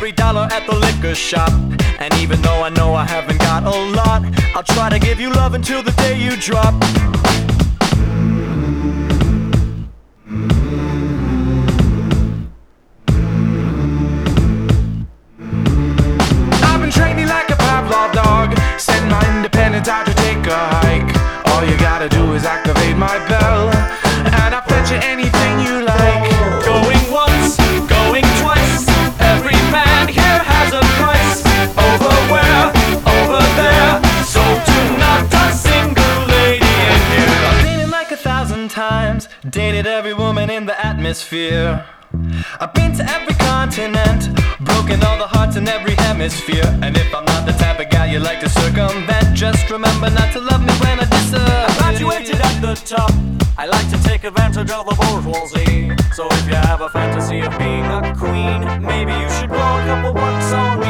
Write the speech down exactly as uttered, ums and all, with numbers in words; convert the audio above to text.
every dollar at the liquor shop. And even though I know I haven't got a lot, I'll try to give you love until the day you drop. I've been training like a Pavlov dog, send my independent dog to take a hike. All you gotta do is activate my bell, and I'll fetch you anything you like. Going once, going twice, every man here has a price. Over where? Over there. So do not a single lady in here. I've been in like a thousand times, dated every woman in the atmosphere. I've been to every continent, broken all the hearts in every hemisphere. And if I'm not the type of guy you like to circumvent, just remember not to love me when I disappear. I graduated at the top, I like to take advantage of the bourgeoisie. So if you have a fantasy of being a queen, maybe you should blow a couple bucks on